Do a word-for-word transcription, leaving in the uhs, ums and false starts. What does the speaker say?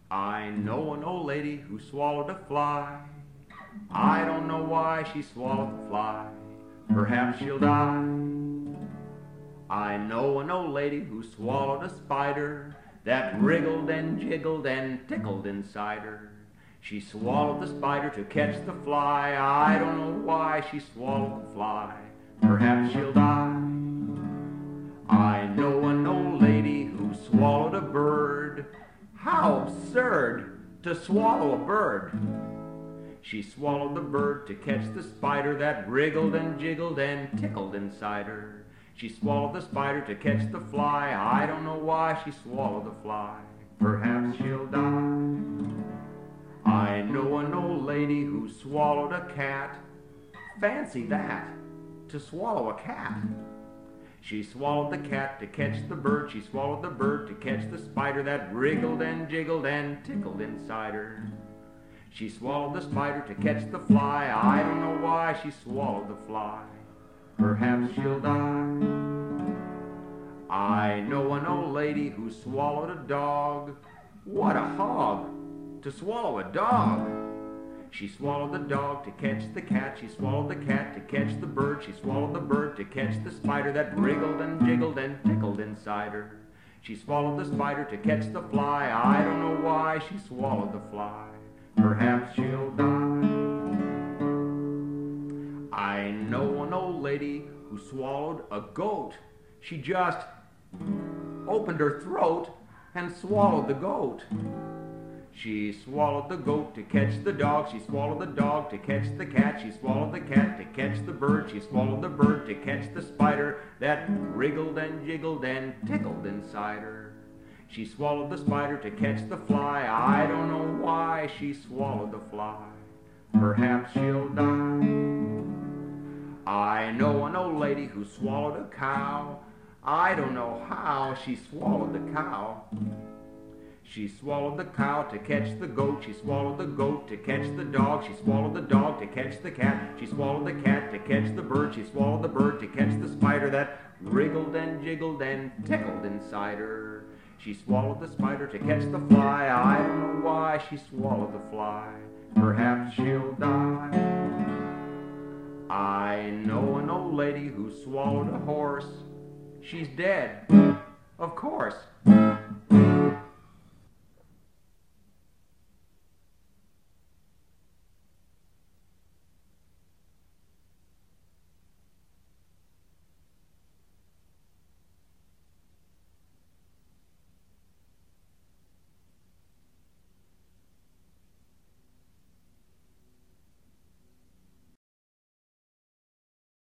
I know an old lady who swallowed a fly. I don't know why she swallowed the fly. Perhaps she'll die. I know an old lady who swallowed a spider that wriggled and jiggled and tickled inside her. She swallowed the spider to catch the fly. I don't know why she swallowed the fly. Perhaps she'll die. I know an old lady who swallowed a bird. How absurd to swallow a bird. She swallowed the bird to catch the spider that wriggled and jiggled and tickled inside her. She swallowed the spider to catch the fly. I don't know why she swallowed the fly. Perhaps she'll die. I know an old lady who swallowed a cat. Fancy that, to swallow a cat. She swallowed the cat to catch the bird. She swallowed the bird to catch the spider that wriggled and jiggled and tickled inside her. She swallowed the spider to catch the fly. I don't know why she swallowed the fly. Perhaps she'll die. I know an old lady who swallowed a dog. What a hog, to swallow a dog. She swallowed the dog to catch the cat. She swallowed the cat to catch the bird. She swallowed the bird to catch the spider that wriggled and jiggled and tickled inside her. She swallowed the spider to catch the fly. I don't know why she swallowed the fly. Perhaps she'll die. I know an old lady who swallowed a goat. She just opened her throat and swallowed the goat. She swallowed the goat to catch the dog. She swallowed the dog to catch the cat. She swallowed the cat to catch the bird. She swallowed the bird to catch the spider that wriggled and jiggled and tickled inside her. She swallowed the spider to catch the fly. I don't know why she swallowed the fly. Perhaps she'll die. I know an old lady who swallowed a cow. I don't know how she swallowed the cow. She swallowed the cow to catch the goat. She swallowed the goat to catch the dog. She swallowed the dog to catch the cat. She swallowed the cat to catch the bird. She swallowed the bird to catch the spider that wriggled and jiggled and tickled inside her. She swallowed the spider to catch the fly. I don't know why she swallowed the fly. Perhaps she'll die. I know an old lady who swallowed a horse. She's dead, of course.